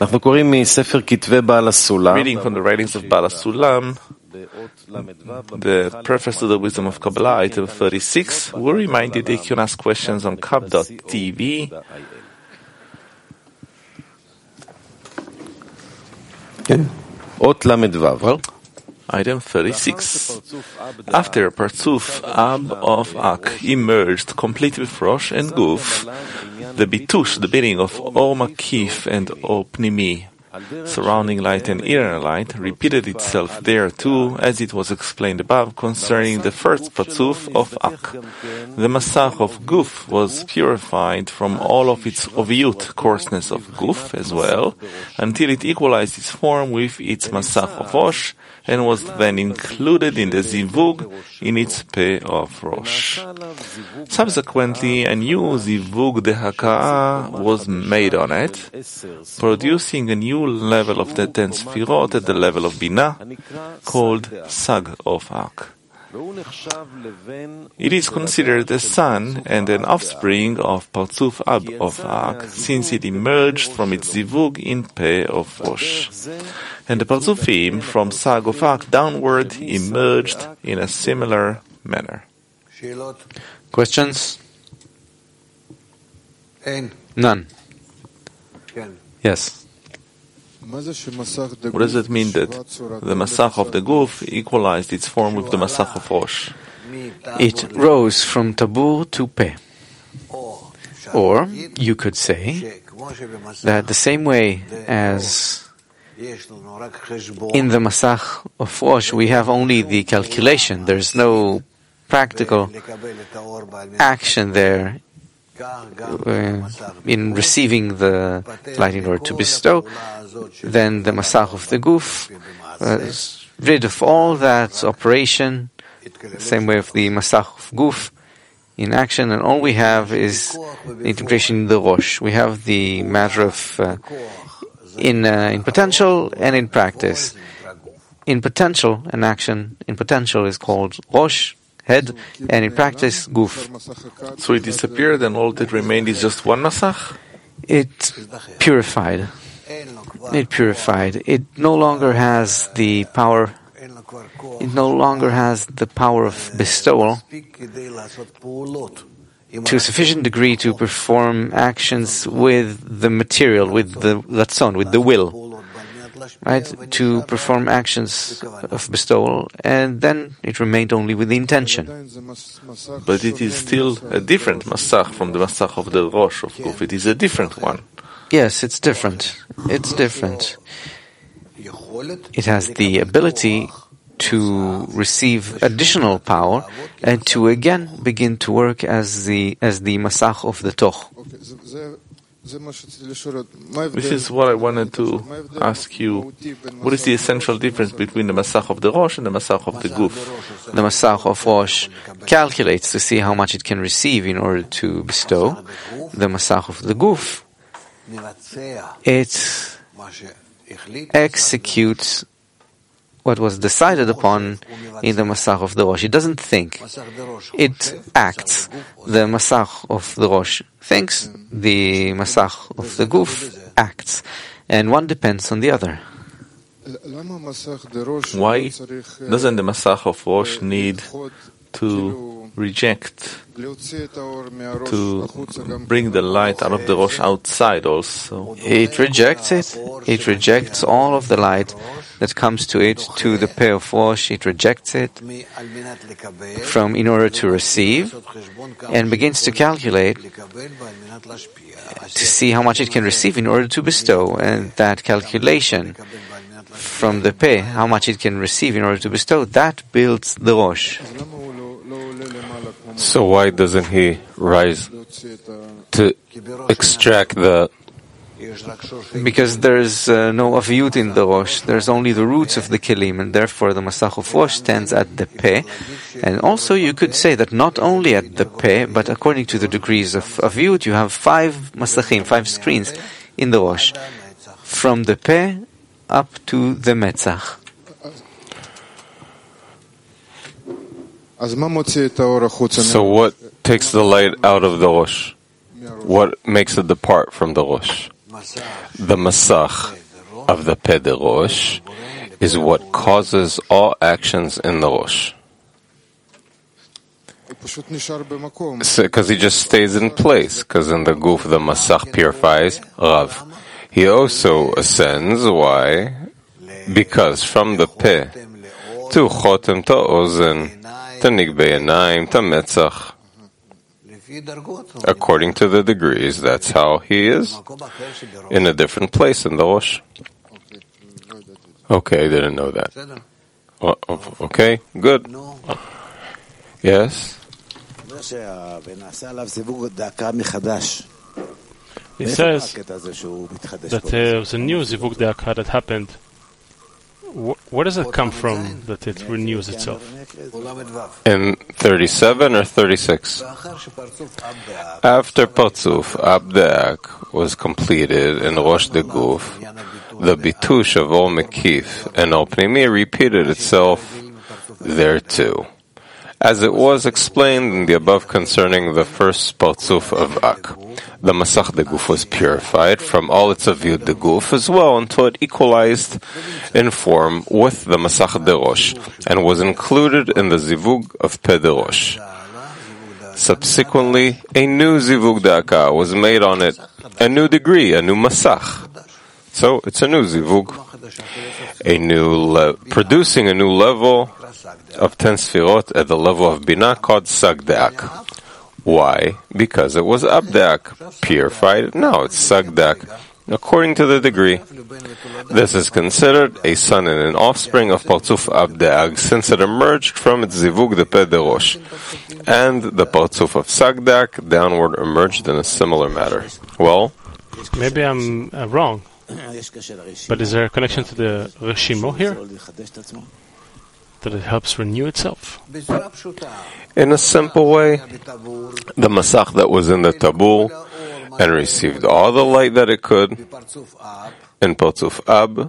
אנחנו קוראים מספר כתבי בעל הסולם. Reading from the writings of Baal HaSulam, the preface to the Wisdom of Kabbalah, item 36. We remind you that you can ask questions on kab.tv. אות למדוו. Item 36. After Partzuf Ab of Ak emerged complete with Rosh and Guf, the Bitush, the bidding of O Makif and O Pnimi, surrounding light and inner light, repeated itself there too, as it was explained above concerning the first Partzuf of Ak. The Masach of Guf was purified from all of its oviyut, coarseness of Guf as well, until it equalized its form with its Masach of Rosh, and was then included in the Zivug in its Peh of Rosh. Subsequently, a new Zivug Dehaka'ah was made on it, producing a new level of the 10 Sfirot at the level of Binah, called Sag of Ak. It is considered a son and an offspring of Partzuf Ab of Ak, since it emerged from its Zivug in Peh of Rosh. And the Partzufim from Sag of Ak downward emerged in a similar manner. Questions? None. Yes. What does it mean that the Masach of the Guf equalized its form with the Masach of Rosh? It rose from Tabur to Peh. Or you could say that the same way as in the Masach of Rosh we have only the calculation, there's no practical action there in receiving the light in order to bestow, then the Masach of the Guf is rid of all that operation, same way of the Masach of Guf in action, and all we have is the integration in the Rosh. We have the matter of in potential and in practice. In potential, an action in potential is called Rosh, head, and in practice, Guf. So it disappeared and all that remained is just one Masach? It purified. It purified. It no longer has the power. It no longer has the power of bestowal to a sufficient degree to perform actions with the material, with the ratzon, with the will, right? To perform actions of bestowal, and then it remained only with the intention. But it is still a different Masach from the Masach of the Rosh of Guf. It is a different one. Yes, it's different. It's different. It has the ability to receive additional power and to again begin to work as the Masach of the Toch. This is what I wanted to ask you. What is the essential difference between the Masach of the Rosh and the Masach of the Guf? The Masach of Rosh calculates to see how much it can receive in order to bestow. The Masach of the Guf, it executes what was decided upon in the Masach of the Rosh. It doesn't think. It acts. The Masach of the Rosh thinks. The Masach of the Guf acts. And one depends on the other. Why doesn't the Masach of Rosh need to reject, to bring the light out of the Rosh outside also? It rejects it. It rejects all of the light that comes to it, to the Peh of Rosh. It rejects it from in order to receive, and begins to calculate to see how much it can receive in order to bestow. And that calculation from the Peh, how much it can receive in order to bestow, that builds the Rosh. So why doesn't he rise to extract the... Because there's no aviyut in the Rosh. There's only the roots of the Kelim, and therefore the Masach of Rosh stands at the Peh. And also you could say that not only at the Peh, but according to the degrees of aviyut, you have 5 Masachim, 5 screens in the Rosh. From the Peh up to the Metzach. So what takes the light out of the Rosh? What makes it depart from the Rosh? The masach of the Peh Rosh is what causes all actions in the Rosh. Because he just stays in place, because in the Guf the masach purifies Rav. He also ascends, why? Because from the Peh to Chotem to Ozen to Nigbe Yanayim to Metzach, according to the degrees, that's how he is in a different place in the Rosh. Okay, I didn't know that. Okay, good. Yes? He says that there was a new Zivug De'aka that happened. Where does it come from that it renews itself? In 37 or 36? After Parzuf Abdeak was completed in Rosh Deguf, the Bitush of Or Mekif and Or Pnimi repeated itself there too, as it was explained in the above concerning the first Parzuf of Ak. The Masach Deguf was purified from all its Aviud Deguf as well until it equalized in form with the Masach Derosh and was included in the Zivug of Peh Rosh. Subsequently, a new Zivug De'aka was made on it, a new degree, a new Masach. So it's a new Zivug, producing a new level of 10 Sfirot at the level of Binah called Sag De'ak. Why? Because it was Abdeak, purified. Now it's Sagdak, according to the degree. This is considered a son and an offspring of Parzuf Abdeak, since it emerged from its Zivug de Peh Rosh, and the Parzuf of Sagdak downward emerged in a similar manner. Well, maybe I'm wrong, but is there a connection to the Reshimo here? That it helps renew itself? In a simple way, the Masach that was in the Tabul and received all the light that it could in Parzuf Ab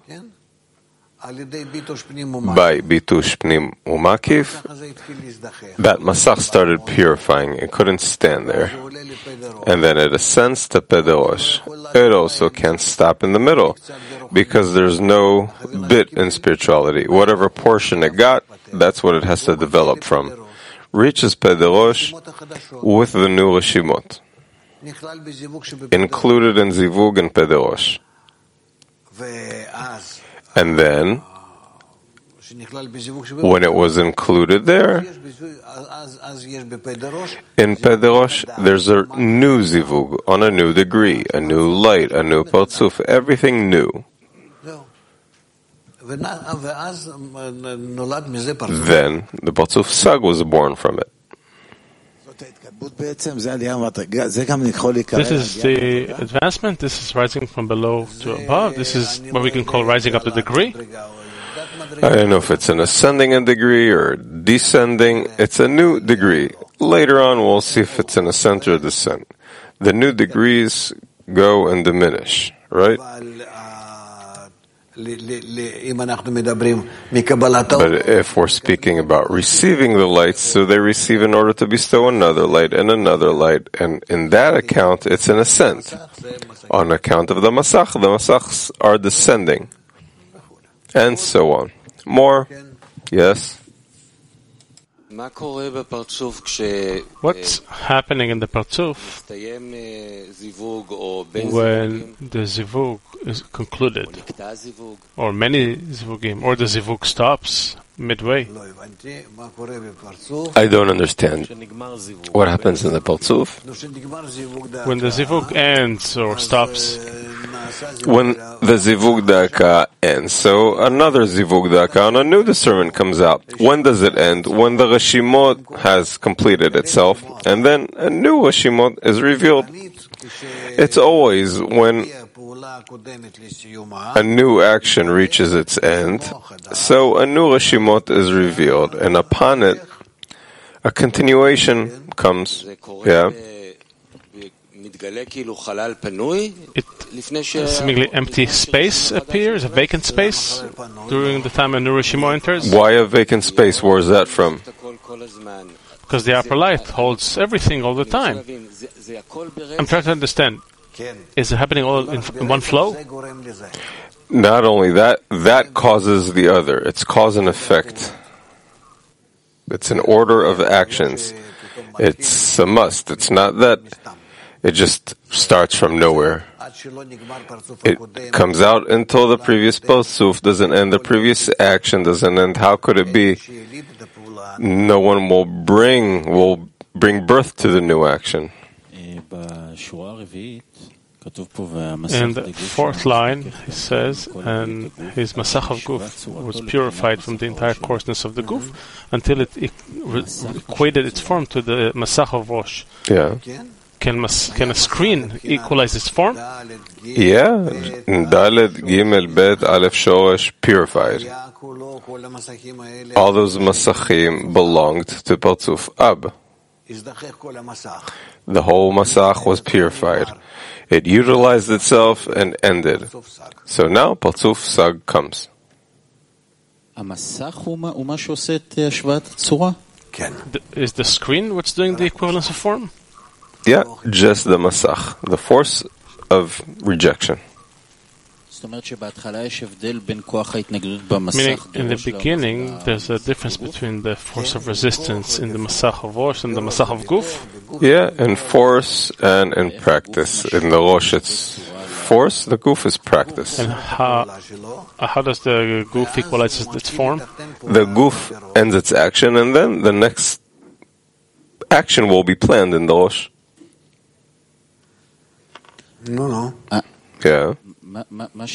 by Bitush Pnim Umakif, that Masach started purifying. It couldn't stand there. And then it ascends to Peh Rosh. It also can't stop in the middle, because there's no bit in spirituality. Whatever portion it got, that's what it has to develop from. Reaches Peh Rosh with the new Reshimot, included in Zivug and Peh Rosh. And then, when it was included there, in Peh Rosh, there's a new Zivug, on a new degree, a new light, a new Parzuf, everything new. Then, the Parzuf Sag was born from it. This is the advancement. This is rising from below to above. This is what we can call rising up the degree. I don't know if it's an ascending a degree or descending. It's a new degree. Later on, we'll see if it's an ascent or descent. The new degrees go and diminish, right? But if we're speaking about receiving the light, so they receive in order to bestow another light, and in that account, it's an ascent. On account of the Masachs are descending, and so on. More? Yes? What's happening in the Parzuf when the Zivug is concluded, or many Zivugim, or the Zivug stops midway? I don't understand. What happens in the Parzuf? When the Zivug ends or stops. When the Zivug De'aka ends, so another Zivug De'aka and a new discernment comes out. When does it end? When the Reshimot has completed itself, and then a new Reshimot is revealed. It's always when a new action reaches its end, so a new Reshimot is revealed, and upon it, a continuation comes. Yeah. Seemingly empty space appears, a vacant space, during the time a new Reshimo enters. Why a vacant space? Where is that from? Because the upper light holds everything all the time. I'm trying to understand. Is it happening all in one flow? Not only that, that causes the other. It's cause and effect. It's an order of actions. It's a must. It's not that it just starts from nowhere. It comes out until the previous Parsuf doesn't end, the previous action doesn't end. How could it be? No one will bring birth to the new action. In the fourth line, he says, and his Masach of Guf was purified from the entire coarseness of the Guf until it equated its form to the Masach of Rosh. Yeah. Can a screen equalize its form? Yeah. Dalet, Gimel, Bet, Aleph, Shoresh, purified. All those Masachim belonged to Parsuf Ab. The whole Masach was purified. It utilized itself and ended. So now Parsuf Sag comes. Is the screen what's doing the equivalence of form? Yeah, just the Masach, the force of rejection. Meaning, in the beginning, there's a difference between the force of resistance in the Masach of Rosh and the Masach of Guf? Yeah, in force and in practice. In the Rosh it's force, the Guf is practice. And how does the Guf equalize its form? The Guf ends its action and then the next action will be planned in the Rosh. Yeah. What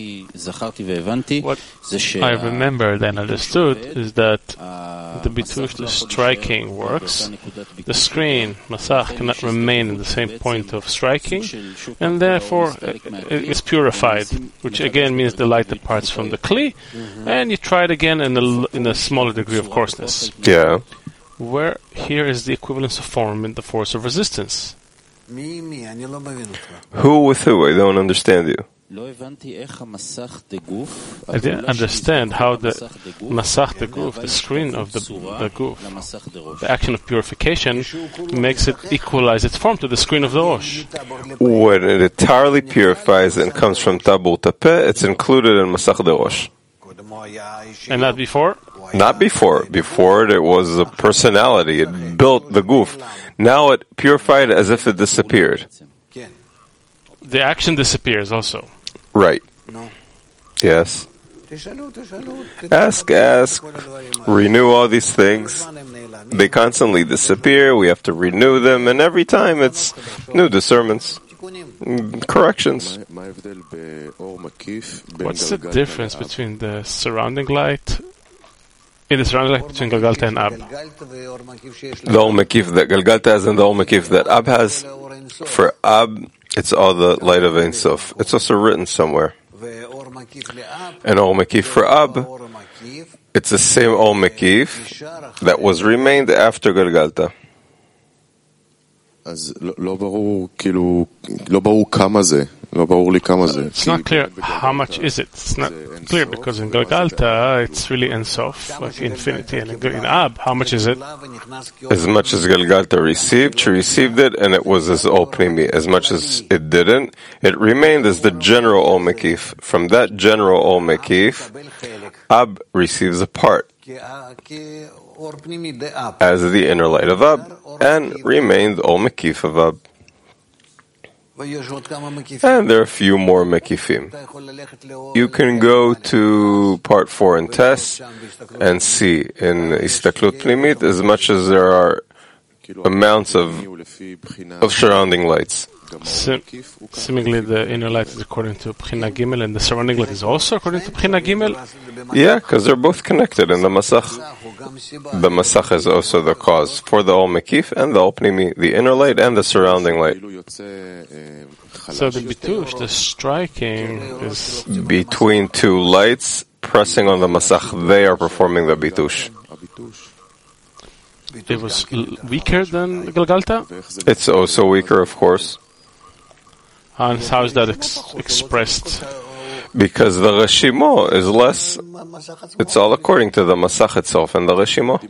I remembered and understood is that the Bitush, the striking, works. The screen, Masach, cannot remain in the same point of striking, and therefore it is purified, which again means the light departs from the Kli, and you try it again in a smaller degree of coarseness. Yeah. Where here is the equivalence of form in the force of resistance. Who with who? I don't understand you. I didn't understand how the Masach the Guf, the screen of the Guf, the action of purification, makes it equalize its form to the screen of the Rosh. When it entirely purifies and comes from Tabur Tapeh, it's included in Masach the Rosh. And not before? Not before. Before it was a personality. It built the Guf. Now it purified as if it disappeared. The action disappears also. Right. Yes. Ask. Renew all these things. They constantly disappear. We have to renew them. And every time it's new discernments. Corrections. What's the difference between the surrounding light? In the surrounding light between Galgalta and Ab? The Or Mekif that Galgalta has and the Or Mekif that Ab has. For Ab, it's all the light of Ein Sof. It's also written somewhere. And Or Mekif for Ab, it's the same Or Mekif that was remained after Galgalta. It's not clear how much is it. It's not clear because in Galgalta it's really Ein Sof, like infinity, and in Ab, how much is it? As much as Galgalta received, she received it, and it was as Ol Pnimi. As much as it didn't, it remained as the general Ol Mekif. From that general Ol Mekif, Ab receives a part as the inner light of Ab, and remained Ol Mekif of Ab. And there are a few more Mekifim. You can go to part 4 in Tes and see in Istaklut Pnimit as much as there are amounts of surrounding lights. Seemingly the inner light is according to Bchina Gimel and the surrounding light is also according to Bchina Gimel? Yeah, because they're both connected in the Masach. The Masach is also the cause for the Ol Mekif and the Ol Pnimi, the inner light and the surrounding light. So the Bitush, the striking, is between two lights pressing on the Masach. They are performing the Bitush. It was weaker than Galgalta? It's also weaker, of course. And how is that expressed? Because the Reshimo is less, it's all according to the Masach itself and the Reshimo.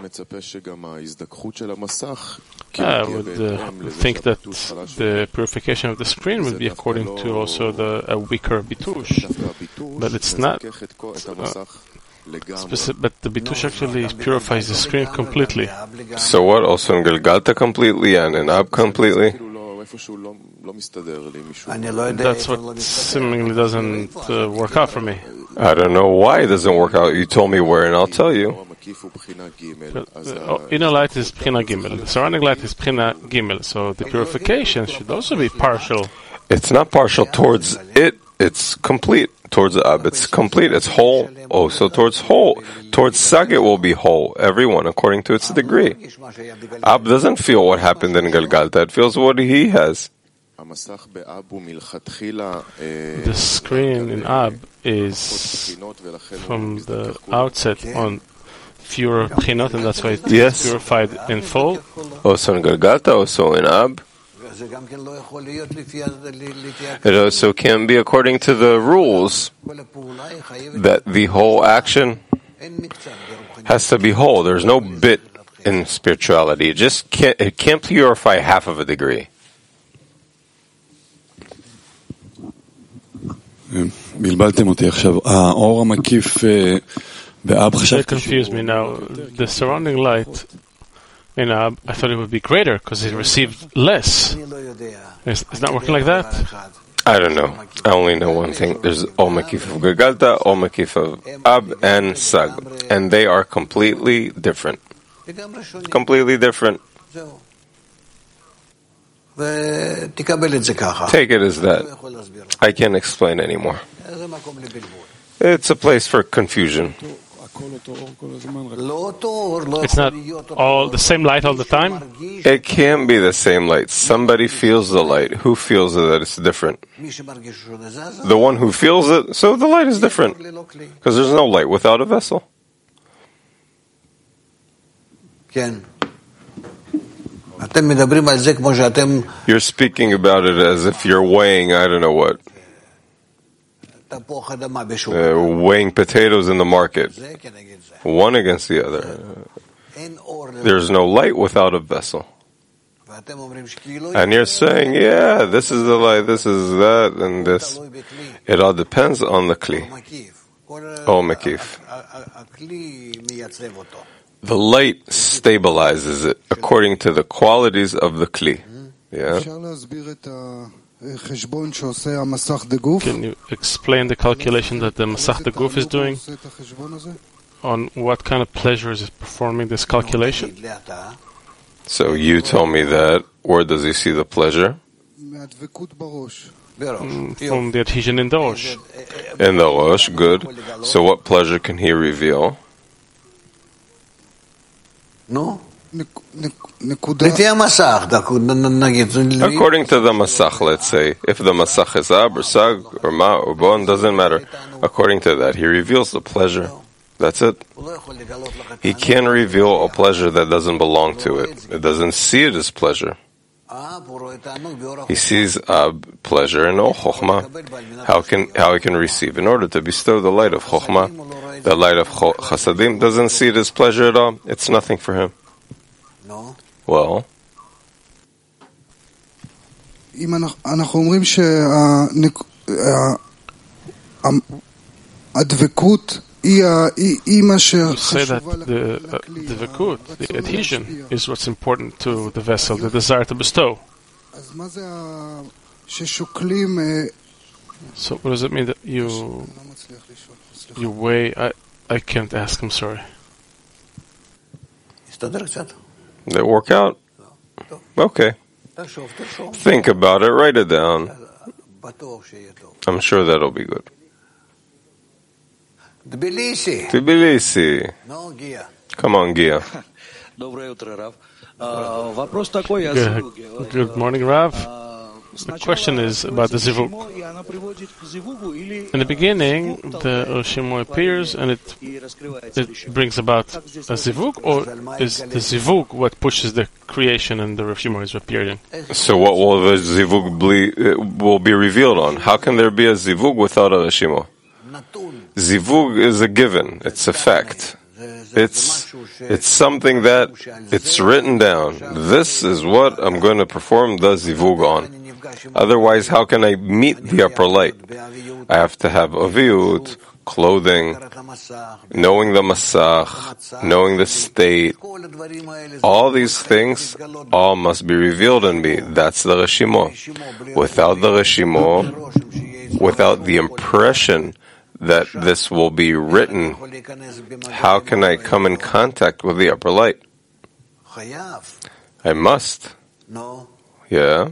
I would think that the purification of the screen would be according to also a weaker bitush, but it's not. But the bitush actually purifies the screen completely. So what? Also in Galgalta completely and in Ab completely? That's what seemingly doesn't work out for me. I don't know why it doesn't work out. You told me where and I'll tell you. Inner light is Bchina Gimel. The surrounding light is Bchina Gimel. So the purification should also be partial. It's not partial towards it. It's complete. Towards the Ab, it's complete. It's whole. Oh, so towards whole. Towards Sag, it will be whole. Everyone according to its degree. Ab doesn't feel what happened in Galgalta. It feels what he has. The screen in Ab is from the outset on fewer Bchinot, and that's why it's purified in full. Also in Galgalta, also in Ab. It also can be according to the rules that the whole action has to be whole. There's no bit in spirituality. It can't purify half of a degree. That confused me now. The surrounding light in Ab, I thought it would be greater because it received less. It's not working like that? I don't know. I only know one thing. There's Ol Makif of Galgalta, Ol Makif of Ab, and Sag. And they are completely different. Completely different. Take it as that. I can't explain anymore. It's a place for confusion. It's not all the same light all the time? It can be the same light. Somebody feels the light. Who feels that it's different? The one who feels it, so the light is different. Because there's no light without a vessel. You're speaking about it as if you're weighing, I don't know what. Weighing potatoes in the market, one against the other. There's no light without a vessel. And you're saying, yeah, this is the light, this is that, and this. It all depends on the kli. Oh, Makif. The light stabilizes it according to the qualities of the kli. Yeah. Can you explain the calculation that the Masach the Guf is doing? On what kind of pleasure is it performing this calculation? So you told me that. Where does he see the pleasure? From the adhesion in the Rosh. In the Rosh, good. So what pleasure can he reveal? No. According to the Masach, let's say, if the Masach is Ab or Sag or Ma or Bon, doesn't matter. According to that, he reveals the pleasure. That's it. He can reveal a pleasure that doesn't belong to it. It doesn't see it as pleasure. He sees pleasure and no Chokhmah. How he can receive? In order to bestow the light of Chokhmah, the light of Chasadim, doesn't see it as pleasure at all. It's nothing for him. Well, אם אנחנו אומרים שהדבקות היא מה שחשובה לכלי. The adhesion is what's important to the vessel, the desire to bestow. אז מה זה ששוקלים? So what does it mean that you weigh? I can't ask, I'm sorry. They work out? Okay. Think about it, write it down. I'm sure that'll be good. Tbilisi. Come on, Gia. Good morning, Rav. The question is about the zivug. In the beginning, the Reshimo appears and it brings about a zivug, or is the zivug what pushes the creation and the Reshimo is appearing? So what will the zivug will be revealed on? How can there be a zivug without a Reshimo? Zivug is a given. It's a fact. It's something that it's written down. This is what I'm going to perform the zivug on. Otherwise, how can I meet the upper light? I have to have aviyut, clothing, knowing the masach, knowing the state. All these things, all must be revealed in me. That's the reshimo. Without the reshimo, without the impression that this will be written, how can I come in contact with the upper light? I must. Yeah.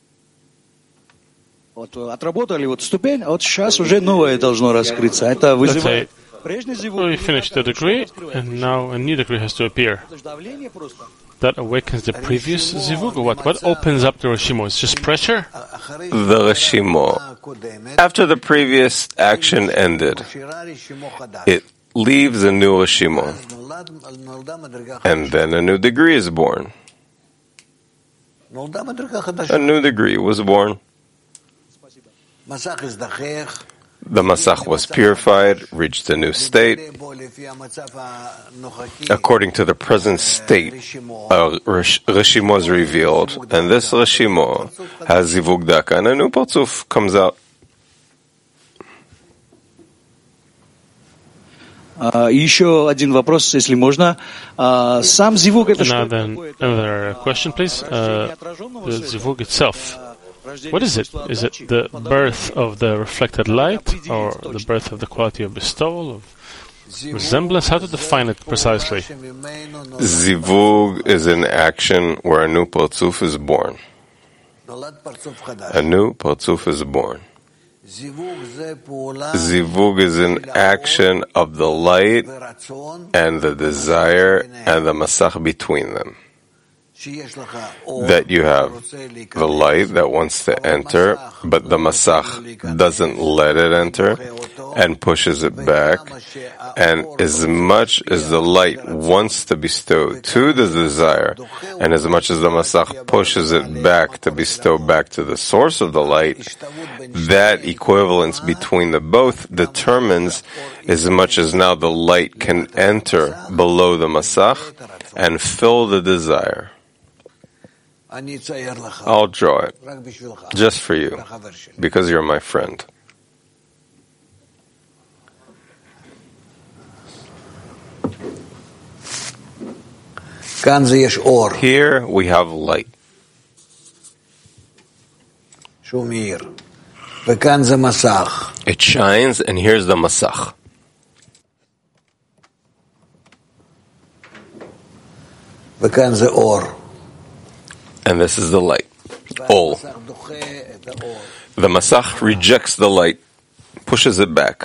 Отработали ступень, а сейчас уже новое должно раскрыться. Это вызывает прежний зивуг. We finished the degree, and now a new degree has to appear. That awakens the previous zivug, or what? What opens up the reshimo? It's just pressure? The reshimo. After the previous action ended, it leaves a new reshimo, and then a new degree is born. A new degree was born. The masach was purified, reached a new state. According to the present state, a reshimo was revealed, and this reshimo has zivug daka, and a new parzuf comes out. Еще один вопрос, если можно. Сам зивуг это что? Another question, please. The zivug itself. What is it? Is it the birth of the reflected light, or the birth of the quality of bestowal, of resemblance? How to define it precisely? Zivug is an action where a new parzuf is born. A new parzuf is born. Zivug is an action of the light and the desire and the masach between them. That you have the light that wants to enter, but the masach doesn't let it enter and pushes it back. And as much as the light wants to bestow to the desire, and as much as the masach pushes it back to bestow back to the source of the light, that equivalence between the both determines as much as now the light can enter below the masach and fill the desire. I'll draw it, just for you, because you're my friend. Here we have light. It shines, and here's the masach. And this is the light. All. The masach rejects the light, pushes it back,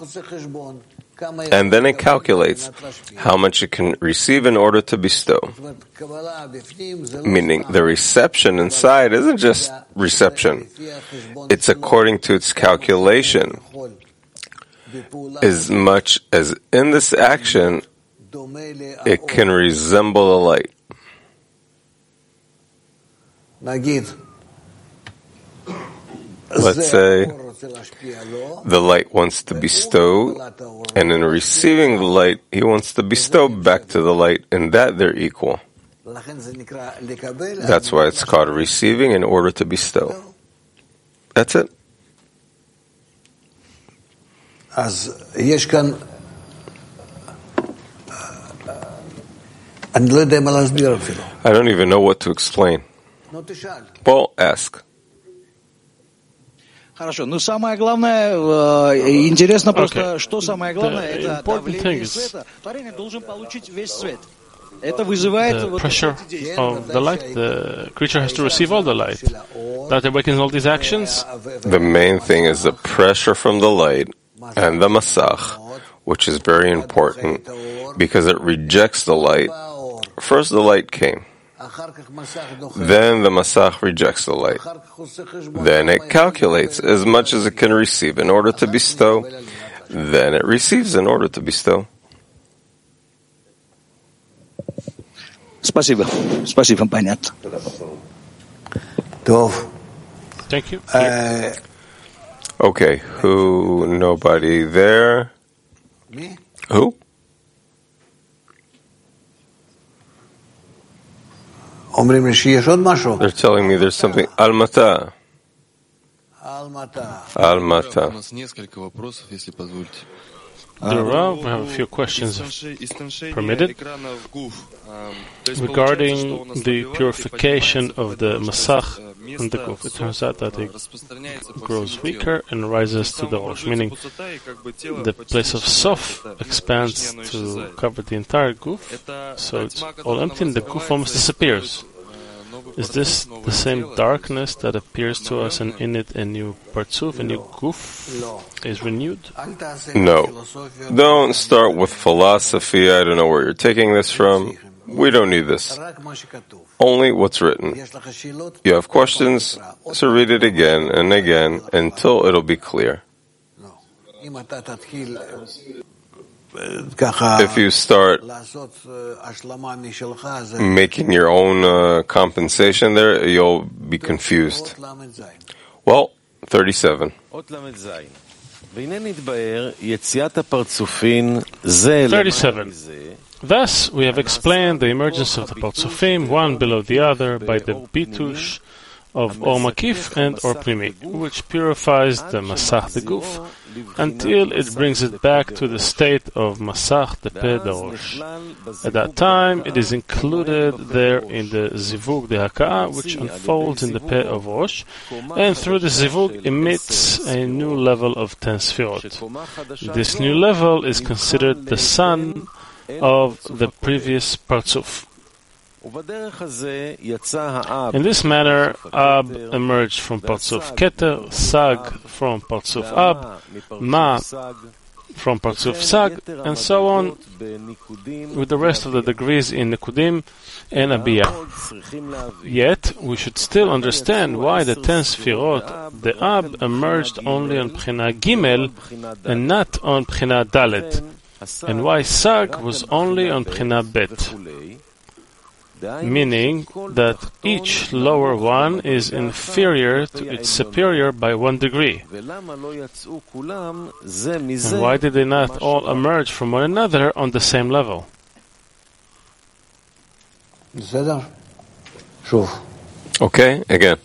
and then it calculates how much it can receive in order to bestow. Meaning the reception inside isn't just reception. It's according to its calculation. As much as in this action, it can resemble the light. Let's say the light wants to bestow, and in receiving the light, he wants to bestow back to the light, and that they're equal. That's why it's called receiving in order to bestow. That's it. I don't even know what to explain. Well, ask. Хорошо. Ну, самое главное, интересно просто, что самое главное, это давление света. Творение должен получить весь свет. Это вызывает the pressure of the light. The creature has to receive all the light. That awakens all these actions. The main thing is the pressure from the light and the masach, which is very important because it rejects the light. First the light came. Then the masach rejects the light. Then it calculates as much as it can receive in order to bestow. Then it receives in order to bestow. Спасибо. Спасибо, понятно. Thank you. Okay, who? Nobody there. Me? Who? They're telling me there's something. Almata. Almata. We have a few questions, if permitted, regarding the purification of the masach and the guf. It turns out that it grows weaker and rises to the rosh, meaning the place of sof expands to cover the entire guf, so it's all empty and the guf almost disappears. Is this the same darkness that appears to us, and in it a new partzuf, a new guf is renewed? No. Don't start with philosophy. I don't know where you're taking this from. We don't need this. Only what's written. You have questions, so read it again and again until it'll be clear. If you start making your own compensation there, you'll be confused. Well, 37. 37. Thus, we have explained the emergence of the partzufim, one below the other, by the bitush of or makif and or primi, which purifies the masach the guf, until it brings it back to the state of masach the peh the rosh. At that time, it is included there in the zivug the haka'ah, which unfolds in the peh of rosh, and through the zivug emits a new level of 10 sfirot. This new level is considered the son of the previous partzuf. In this manner, Ab emerged from Partzuf Keter, Sag from Partzuf Ab, Ma from Partzuf Sag, and so on with the rest of the degrees in Nekudim and Abiyah. Yet, we should still understand why the 10 Sfirot, the Ab, emerged only on Bchina Gimel and not on Bchina Dalet, and why Sag was only on Bchina Bet. Meaning that each lower one is inferior to its superior by 1 degree. And why did they not all emerge from one another on the same level? Okay, again.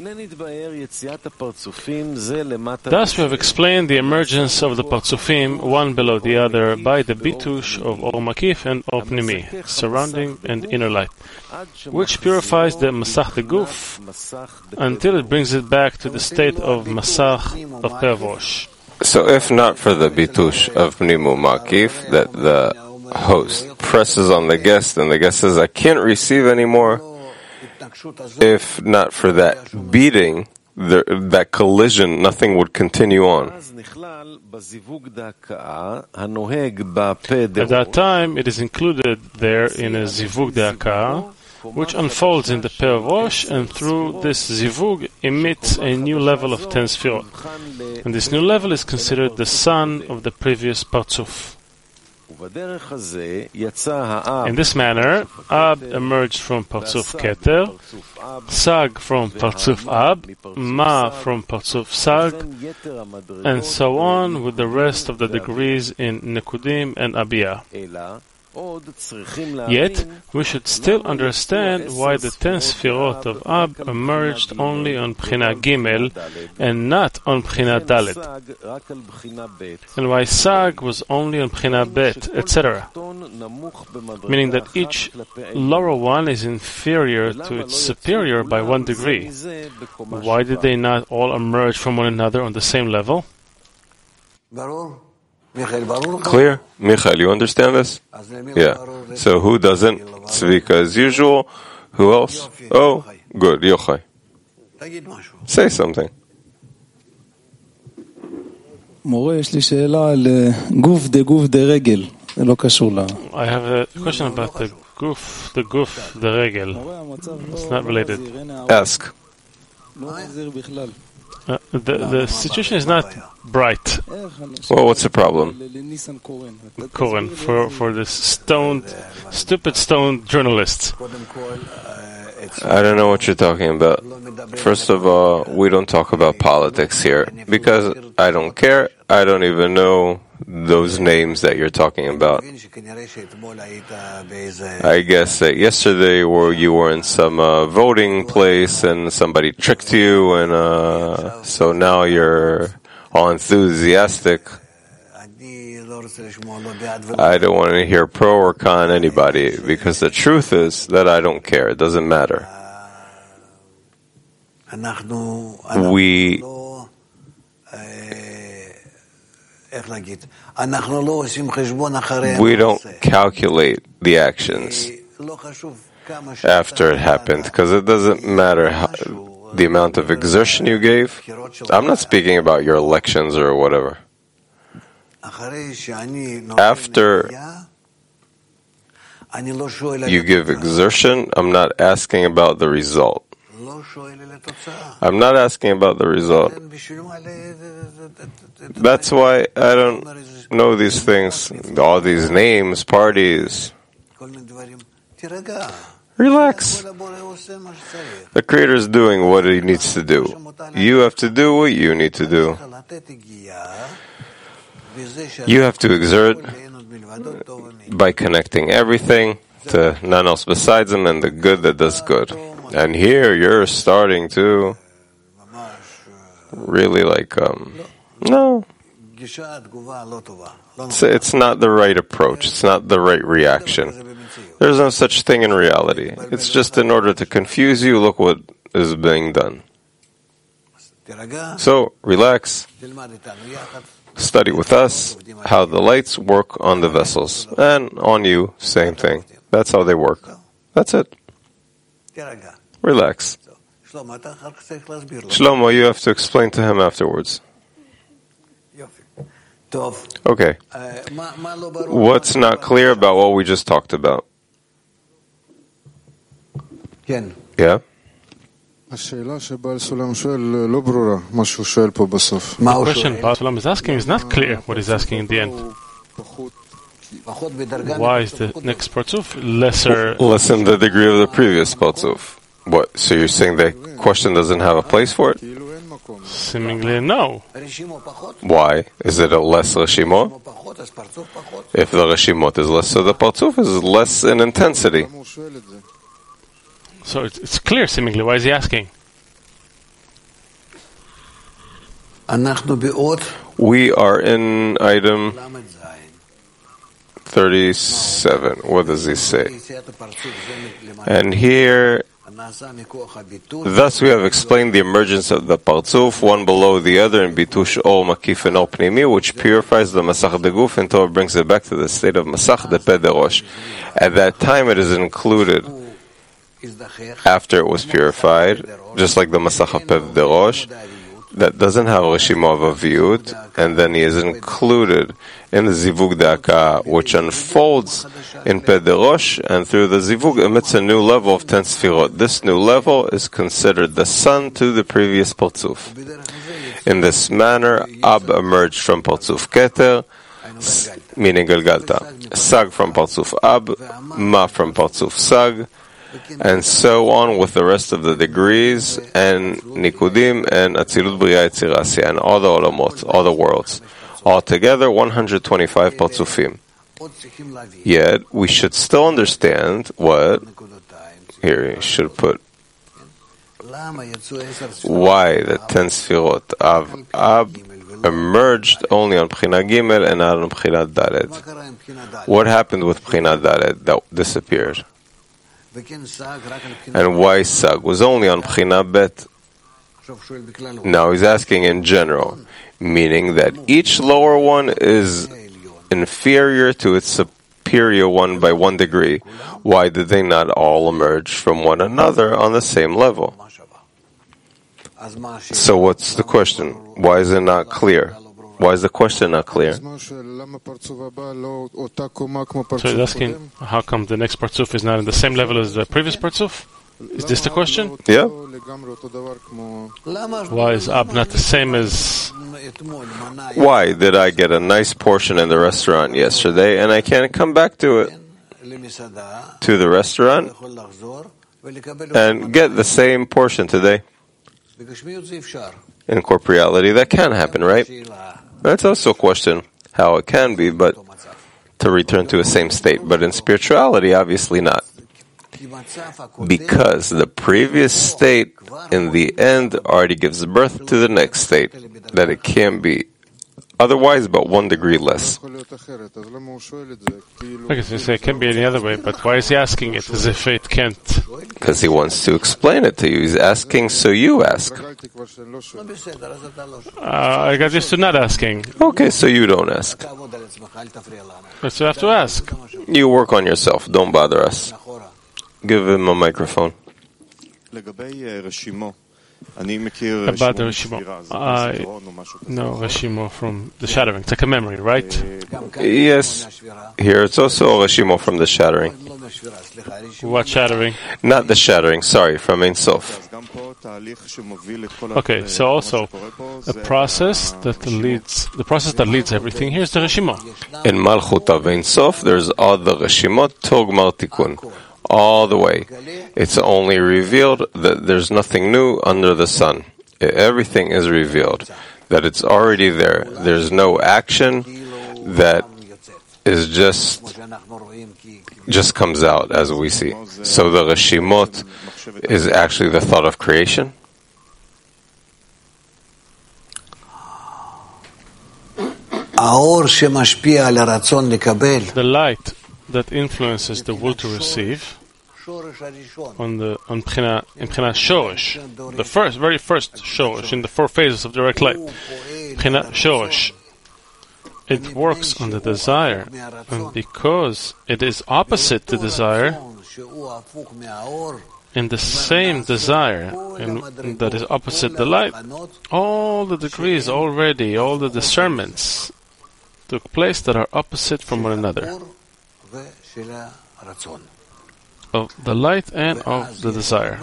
Thus we have explained the emergence of the partzufim, one below the other, by the bitush of or makif and or pnimi, surrounding and inner light, which purifies the masach the guf, until it brings it back to the state of masach of peh rosh. So if not for the bitush of pnimu makif, that the host presses on the guest and the guest says, I can't receive anymore, if not for that beating, that collision, nothing would continue on. At that time, it is included there in a zivug de haka'ah, which unfolds in the peh of rosh, and through this zivug emits a new level of 10 sfirot. And this new level is considered the son of the previous partzuf. In this manner, Ab emerged from Partzuf Keter, Sag from Partzuf Ab, Ma from Partzuf Sag, and so on with the rest of the degrees in Nekudim and Abiyah. Yet, we should still understand why the 10 Sfirot of Ab emerged only on Bchina Gimel and not on Bchina Dalet, and why Sag was only on Bchina Bet, etc. Meaning that each lower one is inferior to its superior by 1 degree. Why did they not all emerge from one another on the same level? Clear? Michael, you understand this? Yeah. So who doesn't? Tzvika as usual. Who else? Oh, good. Yochai. Say something. I have a question about the guf, the regel. It's not related. Ask. The situation is not bright. Well, what's the problem? Koren, for this stupid stoned journalists. I don't know what you're talking about. First of all, we don't talk about politics here because I don't care. I don't even know those names that you're talking about. I guess that yesterday you were in some voting place and somebody tricked you, and so now you're all enthusiastic. I don't want to hear pro or con anybody, because the truth is that I don't care. It doesn't matter. We don't calculate the actions after it happened, because it doesn't matter the amount of exertion you gave. I'm not speaking about your elections or whatever. After you give exertion, I'm not asking about the result. I'm not asking about the result. That's why I don't know these things, all these names, parties. Relax. The Creator is doing what He needs to do. You have to do what you need to do. You have to exert by connecting everything to none else besides Him and the good that does good. And here you're starting to really no. It's not the right approach. It's not the right reaction. There's no such thing in reality. It's just in order to confuse you, look what is being done. So, relax. Study with us how the lights work on the vessels. And on you, same thing. That's how they work. That's it. Relax. Shlomo, you have to explain to him afterwards. Okay. What's not clear about what we just talked about? Yeah? The question Baal Sulam is asking is not clear what he's asking in the end. Why is the next Partzuf lesser? Less than the degree of the previous Partzuf. What? So you're saying the question doesn't have a place for it? Seemingly no. Why? Is it a less Reshimot? If the Reshimot is less, so the Partzuf is less in intensity. So it's clear seemingly. Why is he asking? We are in item 37. What does he say? And here, thus we have explained the emergence of the Partzuf, one below the other, in Bitush Or Makif and Or Pnimi, which purifies the Masach de Guf until it brings it back to the state of Masach de Peh de Rosh. At that time it is included after it was purified, just like the Masach Peh de Rosh, that doesn't have Reshima of Aviyut, and then he is included in the Zivug Da'aka, which unfolds in Peh de Rosh, and through the Zivug emits a new level of 10 Sfirot. This new level is considered the sun to the previous Partzuf. In this manner, Ab emerged from Partzuf Keter, meaning Galgalta, Sag from Partzuf Ab, Ma from Partzuf Sag, and so on with the rest of the degrees, and Nikudim, and Atzilut Bria Yetzirah Asiyah, and all the Olamot, all the worlds. Altogether, 125 Partzufim. Yet, we should still understand what, here you should put, why the 10 Sfirot of Ab emerged only on Bchina Gimel and not on Bchina Dalet. What happened with Bchina Dalet that disappeared? And why Sag was only on Bchina Bet? Now he's asking in general, meaning that each lower one is inferior to its superior one by 1 degree. Why did they not all emerge from one another on the same level? So what's the question? Why is it not clear? Why is the question not clear? So he's asking, how come the next Partzuf is not on the same level as the previous Partzuf? Is this the question? Yeah. Why is Ab not the same as... Why did I get a nice portion in the restaurant yesterday and I can't come back to it? To the restaurant? and get the same portion today. In corporeality, that can happen, right? That's also a question how it can be, but to return to the same state. But in spirituality, obviously not. Because the previous state, in the end, already gives birth to the next state, that it can be otherwise, but 1 degree less. Okay, so you say it can't be any other way, but why is he asking it as if it can't? Because he wants to explain it to you. He's asking, so you ask. I got used to not asking. Okay, so you don't ask. But you have to ask. You work on yourself. Don't bother us. Give him a microphone. About the Reshimo. I know Reshimo from the shattering. It's like a memory, right? Yes. Here it's also a Reshimo from the shattering. What shattering? Not the shattering, sorry, from Ein Sof. Okay, so also the process that leads everything. Here's the Reshimo. In Malchut of Ein Sof, there's all the Reshimot Tog Gmar Tikkun. All the way. It's only revealed that there's nothing new under the sun. Everything is revealed. That it's already there. There's no action that is just comes out as we see. So the Reshimot is actually the thought of creation. The light that influences the will to receive on Bchina Shoresh, the very first Shoresh in the 4 phases of direct light. Bchina Shoresh. It works on the desire, and because it is opposite the desire, in the same desire that is opposite the light, all the degrees already, all the discernments took place that are opposite from one another, of the light and of the desire.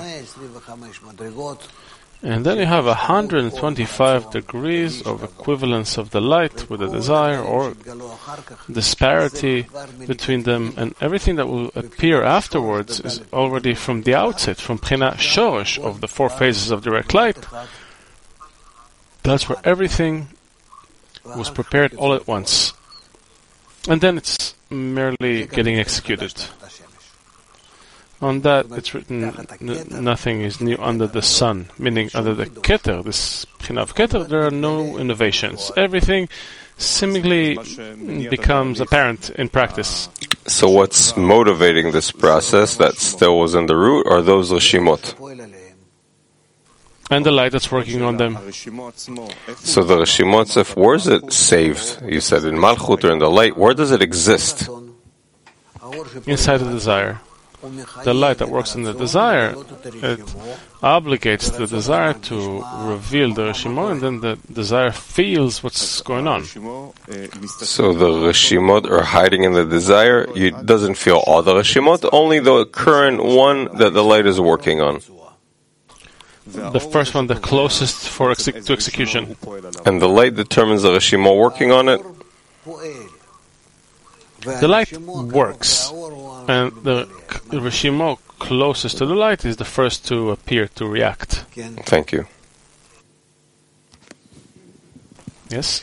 And then you have 125 degrees of equivalence of the light with the desire, or disparity between them, and everything that will appear afterwards is already from the outset, from Bchina Shoresh of the 4 phases of direct light. That's where everything was prepared all at once. And then it's merely getting executed. On that, it's written, nothing is new under the sun, meaning under the Keter, this Bchina of Keter, there are no innovations. Everything seemingly becomes apparent in practice. So what's motivating this process that still was in the root are those Reshimot? And the light that's working on them. So the Reshimot, where is it saved? You said in Malchut or in the light. Where does it exist? Inside the desire. The light that works in the desire, it obligates the desire to reveal the Reshimot, and then the desire feels what's going on. So the Reshimot are hiding in the desire. It doesn't feel all the Reshimot, only the current one that the light is working on. The first one, the closest to execution. And the light determines the Reshimot working on it? The light works, and the Reshimot closest to the light is the first to appear, to react. Thank you. Yes?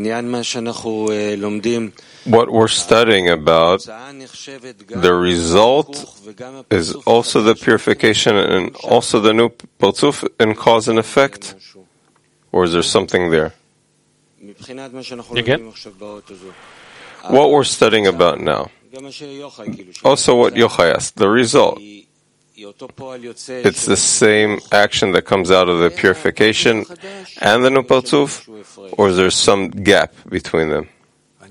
What we're studying about, the result is also the purification and also the new Partzuf in cause and effect? Or is there something there? Again? What we're studying about now. Also what Yochai asked, the result. It's the same action that comes out of the purification and the new Partzuf, or is there some gap between them? I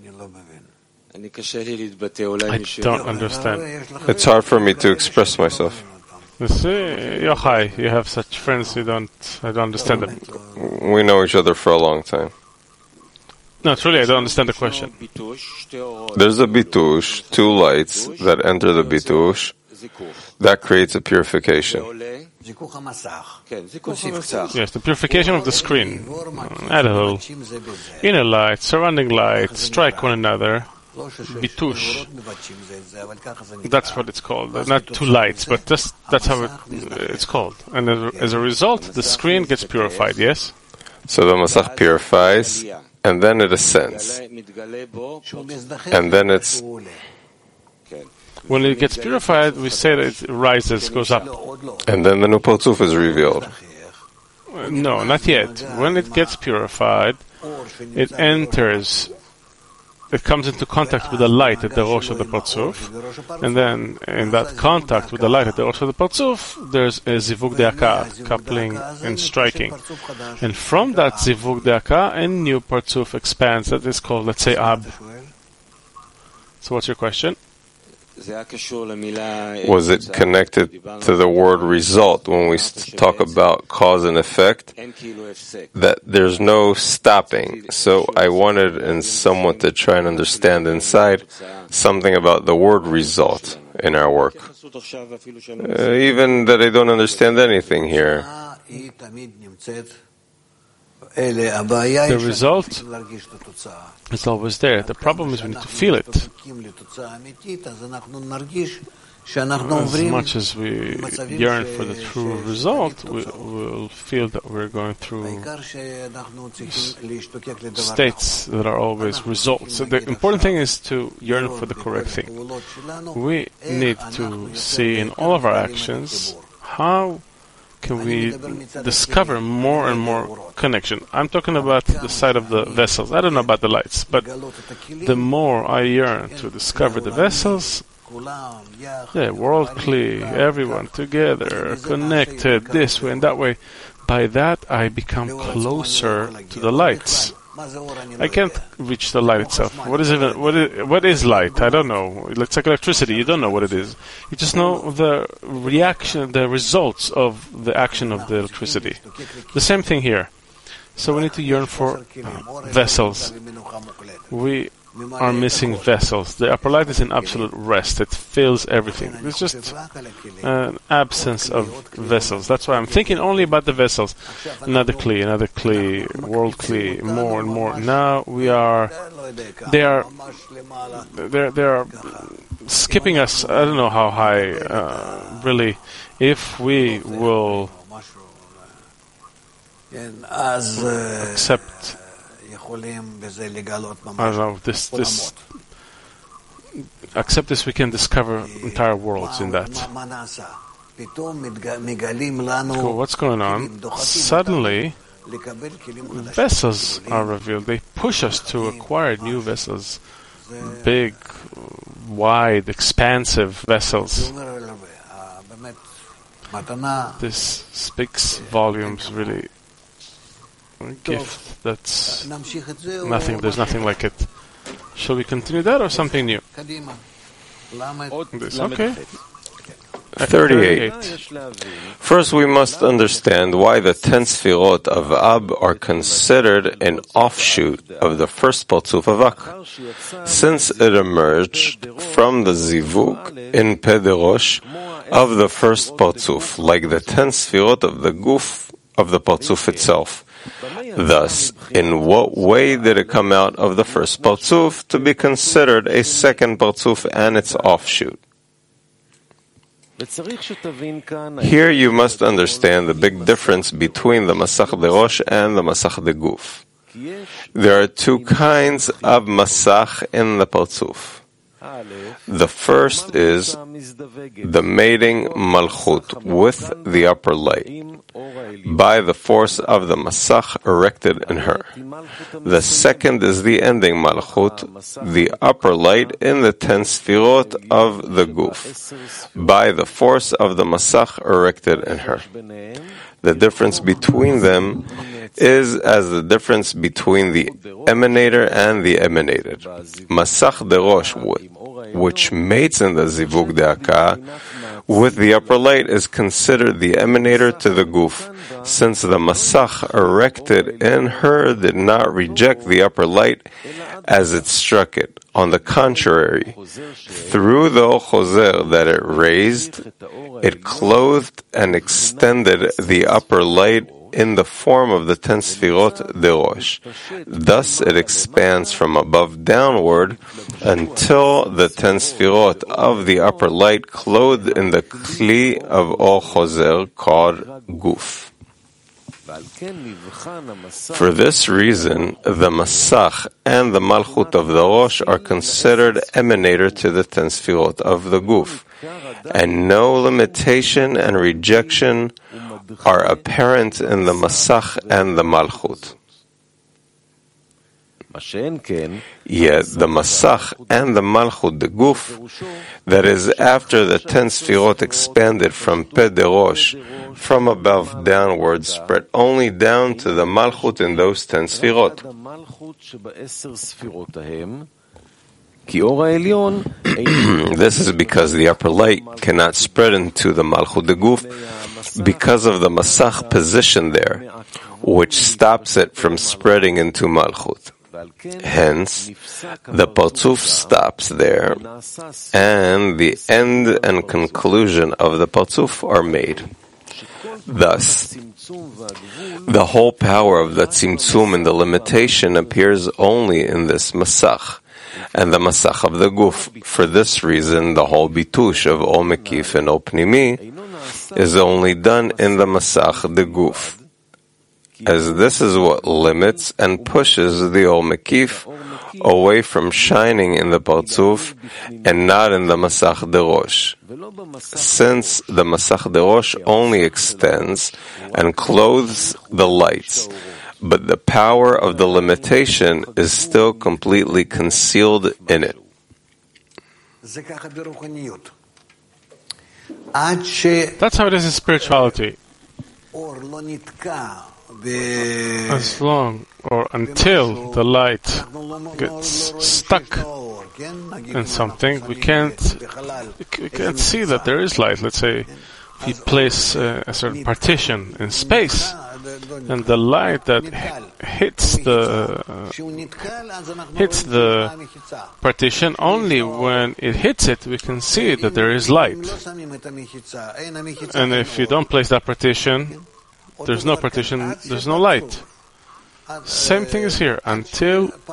don't understand. It's hard for me to express myself. You see, Yochai, you have such friends, I don't understand them. We know each other for a long time. No, truly, I don't understand the question. There's a bitush, 2 lights that enter the bitush. That creates a purification. Yes, the purification of the screen. Add a whole inner light, surrounding light, strike one another. bitush. That's what it's called. Not two lights, but that's how it's called. And as a result, the screen gets purified, yes? So the Masach purifies, and then it ascends. And then it's... When it gets purified, we say that it rises, goes up. And then the new Parzuf is revealed. No, not yet. When it gets purified, it comes into contact with the light at the Rosh of the Parzuf, and then in that contact with the light at the Rosh of the Parzuf, there's a Zivug De'aka, coupling and striking. And from that Zivug De'aka, a new Parzuf expands. That is called, let's say, Ab. So what's your question? Was it connected to the word result when we talk about cause and effect? That there's no stopping. So I wanted in someone to try and understand inside something about the word result in our work. Even that I don't understand anything here. The result is always there. The problem is we need to feel it. As much as we yearn for the true result, we will feel that we're going through states that are always results. So the important thing is to yearn for the correct thing. We need to see in all of our actions how can we discover more and more connection. I'm talking about the side of the vessels. I don't know about the lights, but the more I yearn to discover the vessels, world clear, everyone together, connected this way and that way, by that I become closer to the lights. I can't reach the light itself. What is light? I don't know. It's like electricity. You don't know what it is. You just know the reaction, the results of the action of the electricity. The same thing here. So we need to yearn for vessels. We are missing vessels. The upper light is in absolute rest. It fills everything. There's just an absence of vessels. That's why I'm thinking only about the vessels. Another Kli, world Kli, more and more. Now they are skipping us. I don't know how high, really, if we will accept, I don't know, this accept this, we can discover entire worlds in that. Cool. What's going on? Suddenly, vessels are revealed. They push us to acquire new vessels, big, wide, expansive vessels. This speaks volumes, really. A gift that's nothing. There's nothing like it. Shall we continue that or something new? This, okay. 38. First, we must understand why the 10 Sfirot of Ab are considered an offshoot of the first Parzuf of Ak, since it emerged from the Zivug in Pederosh of the first Parzuf, like the 10 Sfirot of the Guf of the Parzuf itself. Thus, in what way did it come out of the first Parzuf to be considered a second Parzuf and its offshoot? Here you must understand the big difference between the Masach Derosh and the Masach Deguf. There are two kinds of Masach in the Parzuf. The first is the mating Malchut with the upper light by the force of the Masach erected in her. The second is the ending Malchut, the upper light in the 10 Sfirot of the Guf, by the force of the Masach erected in her. The difference between them is as the difference between the emanator and the emanated. Masach Derosh, which mates in the Zivug De'aka with the upper light, is considered the emanator to the Guf, since the Masach erected in her did not reject the upper light as it struck it. On the contrary, through the Chozer that it raised, it clothed and extended the upper light in the form of the 10 Sfirot de Rosh. Thus it expands from above downward until the 10 Sfirot of the upper light clothed in the Kli of Or Choser called Guf. For this reason, the Masach and the Malchut of the Rosh are considered emanator to the 10 Sfirot of the Guf, and no limitation and rejection are apparent in the Masach and the Malchut. Yet the Masach and the Malchut, the Guf, that is, after the 10 Sfirot expanded from Peh de Rosh, from above downward, spread only down to the Malchut in those 10 Sfirot. This is because the upper light cannot spread into the Malchut de Guf because of the Masach position there, which stops it from spreading into Malchut. Hence, the Parzuf stops there, and the end and conclusion of the Parzuf are made. Thus, the whole power of the Tzimtzum and the limitation appears only in this Masach, and the Masach of the Guf. For this reason, the whole Bitush of Or Mekif and Or Pnimi is only done in the Masach the Guf, as this is what limits and pushes the Or Mekif away from shining in the Parzuf and not in the Masach de Rosh, since the Masach de Rosh only extends and clothes the lights, but the power of the limitation is still completely concealed in it. That's how it is in spirituality. As long or until the light gets stuck in something, we can't see that there is light. Let's say if you place a certain partition in space, and the light that hits the partition, only when it hits it, we can see that there is light. And if you don't place that partition, there's no partition, there's no light. Same thing is here. Until the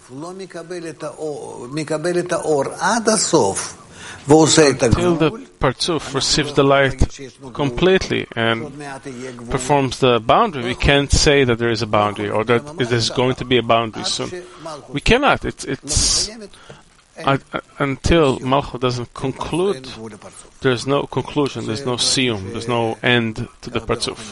Parzuf receives the light completely and performs the boundary, we can't say that there is a boundary or that it is going to be a boundary soon. We cannot. It's until Malchut doesn't conclude, there's no conclusion, there's no siyum, there's no end to the Parzuf.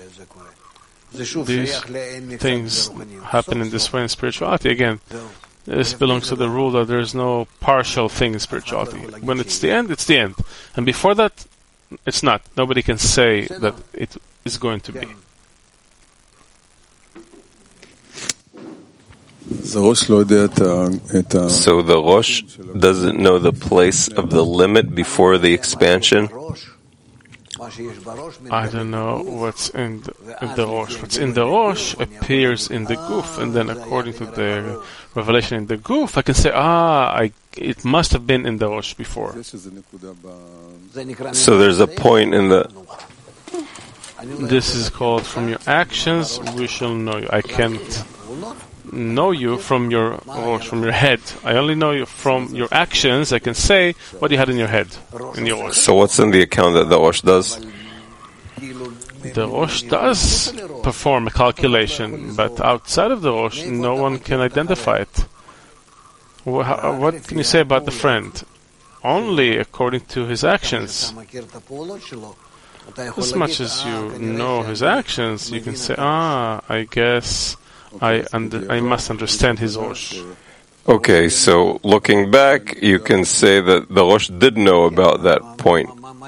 These things happen in this way in spirituality. Again, this belongs to the rule that there is no partial thing in spirituality. When it's the end, it's the end. And before that, it's not. Nobody can say that it is going to be. So the Rosh doesn't know the place of the limit before the expansion? I don't know what's in the Rosh. What's in the Rosh appears in the Guf, and then according to the revelation in the Guf, I can say, it must have been in the Rosh before. So there's a point in the... This is called, from your actions we shall know you. I can't know you from your Rosh, from your head. I only know you from your actions. I can say what you had in your head, in your Rosh. So what's in the account that the Rosh does? The Rosh does perform a calculation, but outside of the Rosh, no one can identify it. What can you say about the friend? Only according to his actions. As much as you know his actions, you can say, I guess I must understand his Rosh. Okay, so looking back, you can say that the Rosh did know about that point.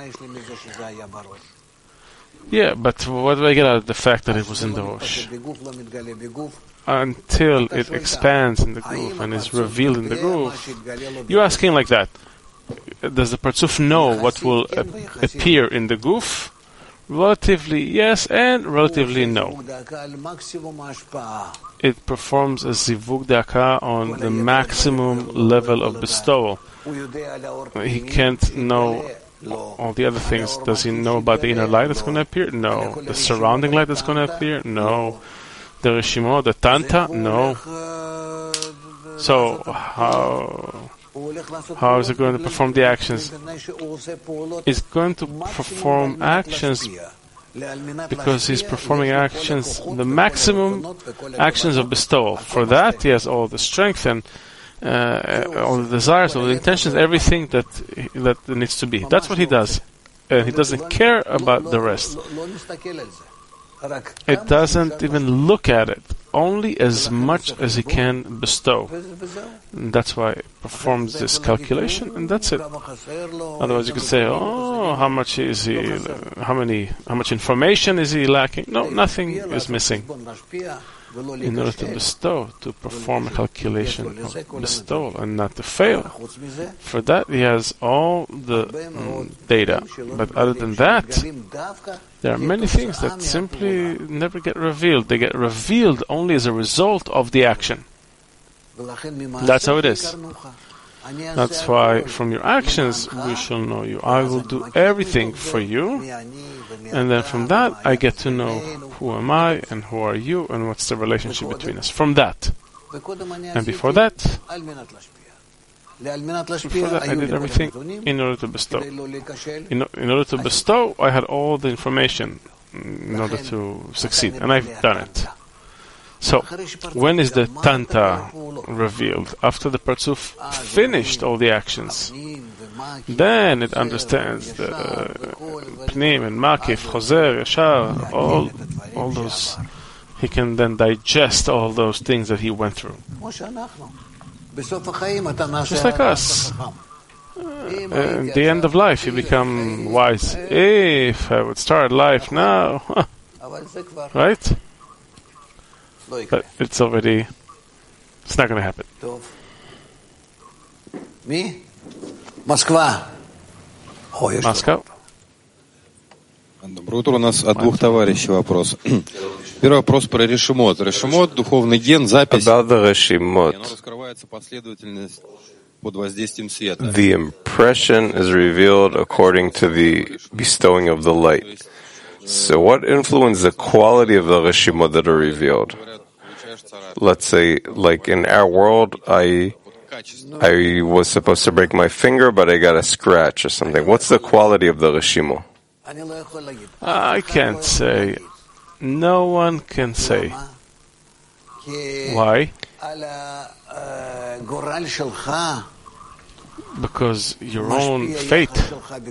Yeah, but what do I get out of the fact that it was in the Rosh? Until it expands in the Guf and is revealed in the Guf. You're asking like that. Does the Parzuf know what will appear in the Guf? Relatively yes and relatively no. It performs a zivug da'aka on the maximum level of bestowal. He can't know all the other things. Does he know about the inner light that's going to appear? No. The surrounding light that's going to appear? No. The Reshimo, the Tanta? No. So how is it going to perform the actions? It's going to perform actions because he's performing actions, the maximum actions of bestowal. For that, he has all the strength and all the desires, all the intentions, everything that needs to be. That's what he does. And he doesn't care about the rest. It doesn't even look at it, only as much as he can bestow. And that's why it performs this calculation, and that's it. Otherwise, you could say, "Oh, how much is he? How much information is he lacking?" No, nothing is missing. In order to bestow, to perform a calculation of bestowal and not to fail. For that, he has all the data. But other than that, there are many things that simply never get revealed. They get revealed only as a result of the action. That's how it is. That's why from your actions we shall know you. I will do everything for you, and then from that I get to know who am I and who are you and what's the relationship between us. From that. And before that I did everything in order to bestow. In order to bestow, I had all the information in order to succeed, and I've done it. So, when is the Tanta revealed? After the Parzuf finished all the actions. Then it understands the Pnim and Makif, Choser, Yashar, all those. He can then digest all those things that he went through. Just like us. At the end of life, you become wise. If I would start life now, right? But it's not going to happen. Me? Moscow. Доброе утро. У нас от двух товарищей вопрос. Первый вопрос про решимот. Решимот, духовный ген, запись. About the Reshimot, Раскрывается последовательность под воздействием света. the impression is revealed according to the bestowing of the light. So what influences the quality of the Reshimot that are revealed? Let's say, like in our world, I was supposed to break my finger, but I got a scratch or something. What's the quality of the Reshimo? I can't say. No one can say. Why? Because your own fate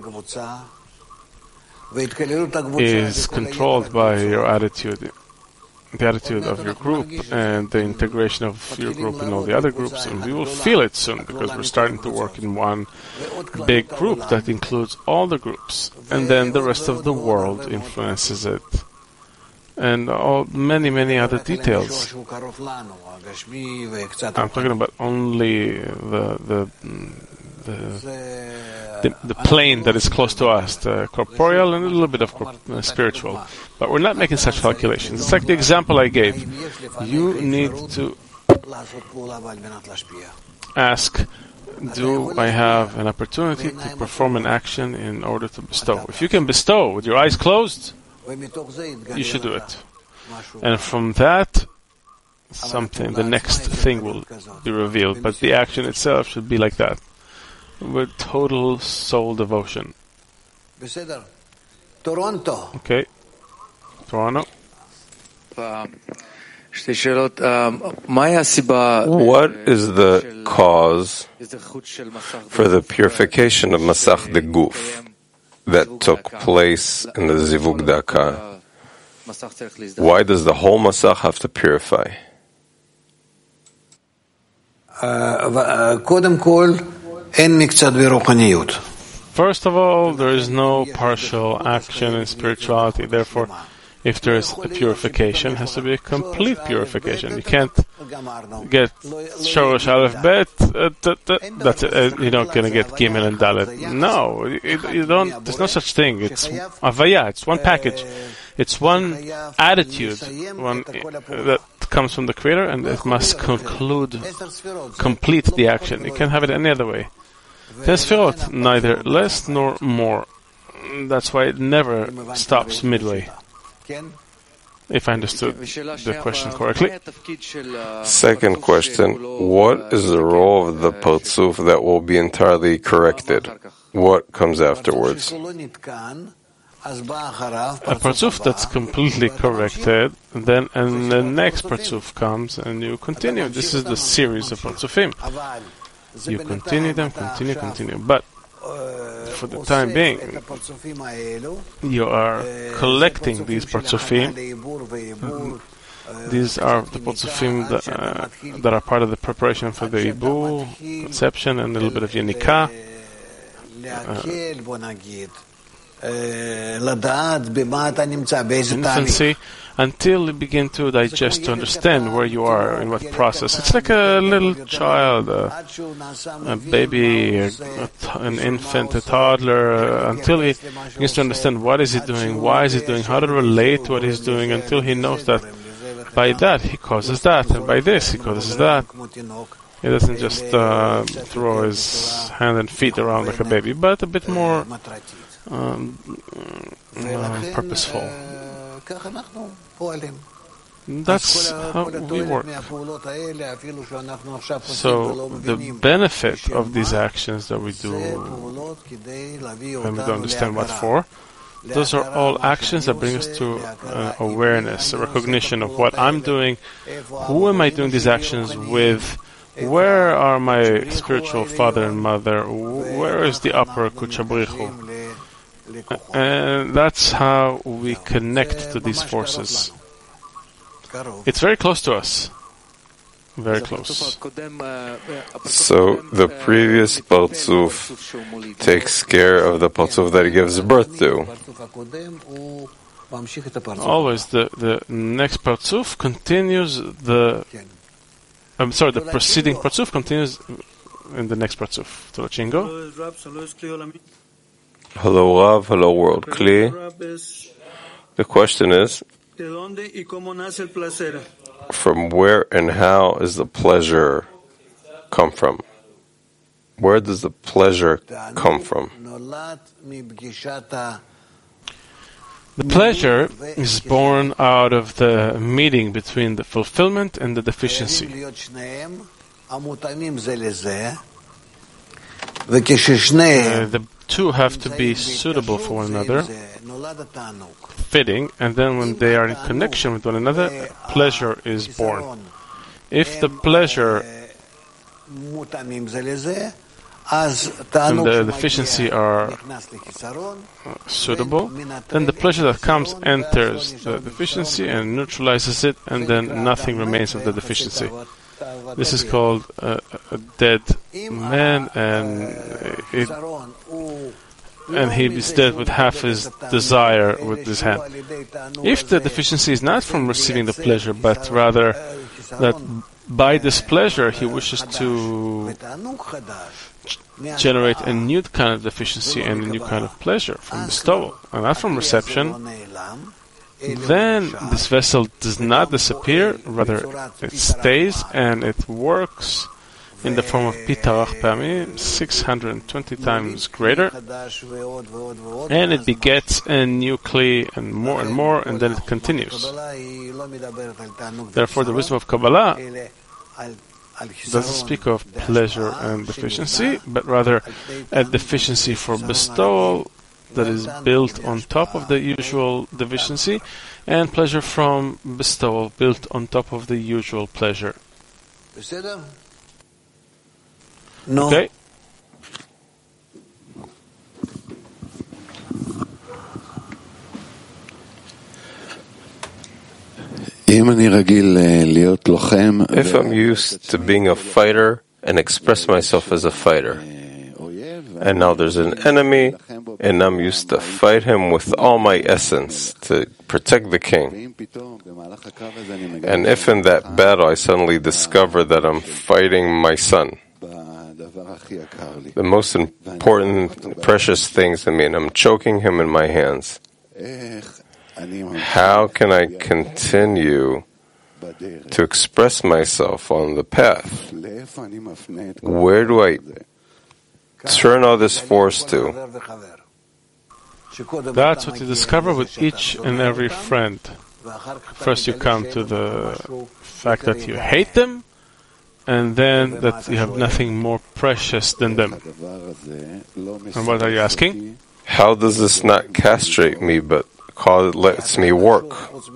is controlled by your attitude, the attitude of your group, and the integration of your group in all the other groups. And we will feel it soon, because we're starting to work in one big group that includes all the groups. And then the rest of the world influences it. And many other details. I'm talking about only the plane that is close to us, the corporeal and a little bit of spiritual. But we're not making such calculations. It's like the example I gave. You need to ask, do I have an opportunity to perform an action in order to bestow? If you can bestow with your eyes closed, you should do it. And from that, the next thing will be revealed. But the action itself should be like that, with total soul devotion. Toronto. Okay. Toronto. What is the cause for the purification of Masach de Guf that took place in the Zivug Daka? Why does the whole Masach have to purify? First of all, there is no partial action in spirituality. Therefore, if there is a purification, it has to be a complete purification. You can't get Shorosh Aleph Bet, that's it, you're not going to get Gimel and Dalet. No, you don't. There's no such thing. It's Avaya, it's one package. It's one attitude that comes from the Creator, and it must complete the action. You can't have it any other way. 10 Sefirot, neither less nor more. That's why it never stops midway. If I understood the question correctly. Second question, what is the role of the Parzuf that will be entirely corrected? What comes afterwards? A Parzuf that's completely corrected, and the next Parzuf comes and you continue. This is the series of Parzufim. You continue them, continue. But for the time being, you are collecting these Parzufim. These are the Parzufim that are part of the preparation for the Ibur, conception, and a little bit of Yenikah. Infancy, until you begin to digest, to understand where you are, in what process. It's like a little child, a baby, an infant, a toddler, until he begins to understand what is he doing, why is he doing, how to relate to what he's doing, until he knows that by that he causes that, and by this he causes that. He doesn't just throw his hand and feet around like a baby, but a bit more purposeful. That's how we work. So the benefit of these actions that we do, and we don't understand what for, those are all actions that bring us to awareness, a recognition of what I'm doing, who am I doing these actions with, where are my spiritual father and mother, where is the upper Kuchabrichu. And that's how we connect to these forces. It's very close to us. Very close. So the previous Parzuf takes care of the Parzuf that he gives birth to. Always the next Parzuf continues the preceding Parzuf continues in the next Parzuf. Tolachingo. Hello Rav, hello world. Kli. The question is, from where and how is the pleasure come from? Where does the pleasure come from? The pleasure is born out of the meeting between the fulfillment and the deficiency. The two have to be suitable for one another, fitting, and then when they are in connection with one another, pleasure is born. If the pleasure and the deficiency are suitable, then the pleasure that comes enters the deficiency and neutralizes it, and then nothing remains of the deficiency. This is called a dead man, and he is dead with half his desire with his hand. If the deficiency is not from receiving the pleasure, but rather that by this pleasure he wishes to generate a new kind of deficiency and a new kind of pleasure from bestowal, and not from reception, then this vessel does not disappear, rather it stays and it works in the form of Pitarach Pa'amim, 620 times greater, and it begets a new Kli and more, and then it continues. Therefore, the wisdom of Kabbalah doesn't speak of pleasure and deficiency, but rather a deficiency for bestowal that is built on top of the usual deficiency, and pleasure from bestowal built on top of the usual pleasure. No. Okay? If I'm used to being a fighter and express myself as a fighter, and now there's an enemy, and I'm used to fight him with all my essence to protect the king. And if in that battle I suddenly discover that I'm fighting my son, the most important, precious things to me, and I'm choking him in my hands, how can I continue to express myself on the path? Where do I turn all this force to? That's what you discover with each and every friend. First you come to the fact that you hate them, and then that you have nothing more precious than them. And what are you asking? How does this not castrate me, but lets me work?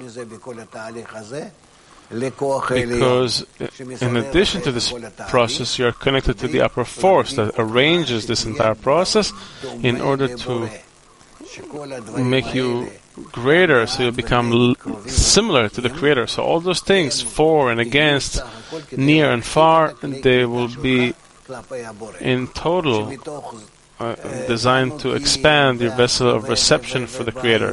Because in addition to this process, you are connected to the upper force that arranges this entire process in order to make you greater, so you become similar to the Creator. So all those things, for and against, near and far, they will be in total designed to expand your vessel of reception for the Creator.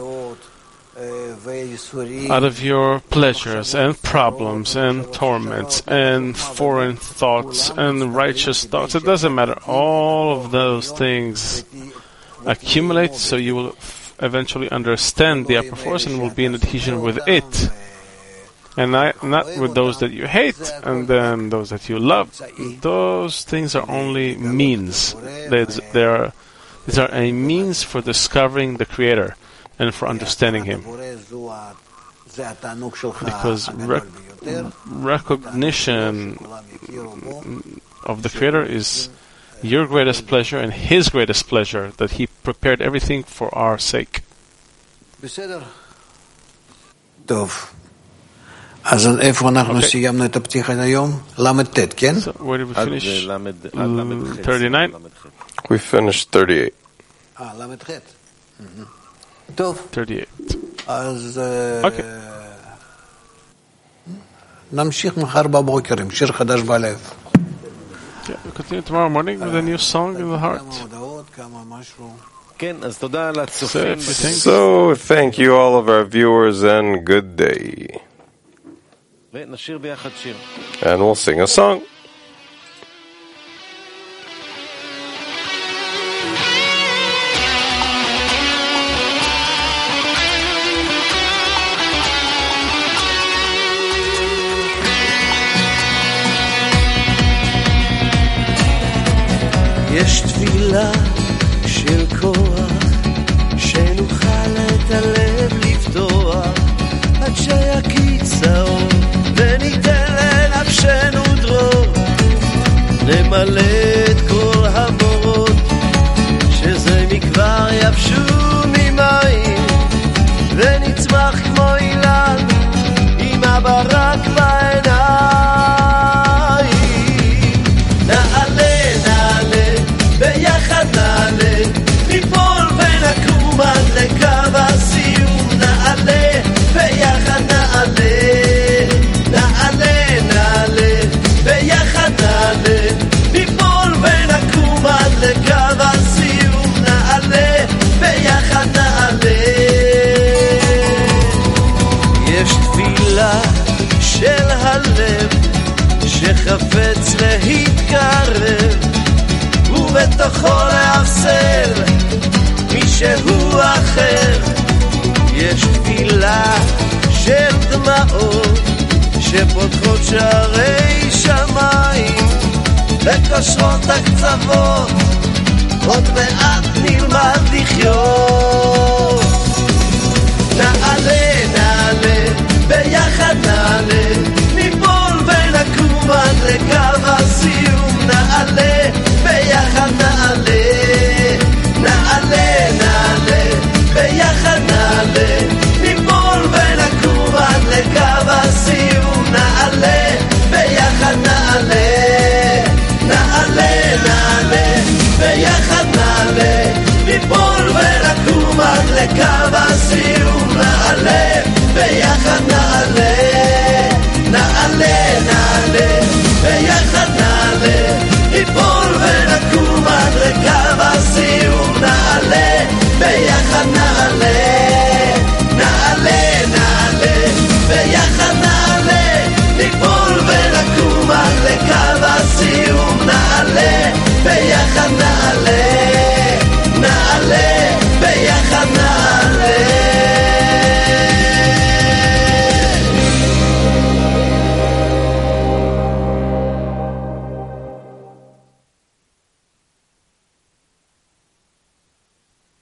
Out of your pleasures and problems and torments and foreign thoughts and righteous thoughts, it doesn't matter. All of those things accumulate, so you will eventually understand the upper force and will be in adhesion with it, and not with those that you hate and then those that you love. Those things are only means. These are a means for discovering the Creator and for understanding Him. Because recognition of the Creator is your greatest pleasure and His greatest pleasure, that He prepared everything for our sake. So where did we finish? 39? We finished 38. 38. Okay. נמשיך מחר בבוקר עם שיר חדש בלב. Yeah, we'll continue tomorrow morning with a new song in the heart. So, thank you all of our viewers and good day. And we'll sing a song. יש תפילה של כוח שנוכל את הלב לפתוח עד שיקיץ האור וניתן לנפשנו דרור נמלא את כל המורות שזה מכבר יבשו ממים ונצמח כמו אילן עם הברק בעיניים נעלה ביחד נעלה, ניפול ונקום עד לקו הסיום נעלה, ביחד נעלה נעלה, נעלה, ביחד נעלה ניפול ונקום עד לקו הסיום נעלה, ביחד נעלה יש תפילה של הלב שחפץ להתקרב ובתוכו להפסל מישהו אחר יש תפילה של דמעות שפותחות שערי שמיים וקושרות הקצוות עוד מעט נלמד לחיות נעלה, נעלה, ביחד נעלה ניפול ונקום עד לקו הסיום נעלה ביחד נעלה, נעלה, נעלה, ביחד נעלה, ניפול ונקום עד לקו הסיום נעלה, ביחד נעלה, נעלה, נעלה, ביחד נעלה, ניפול ונקום עד לקו הסיום נעלה, ביחד נעלה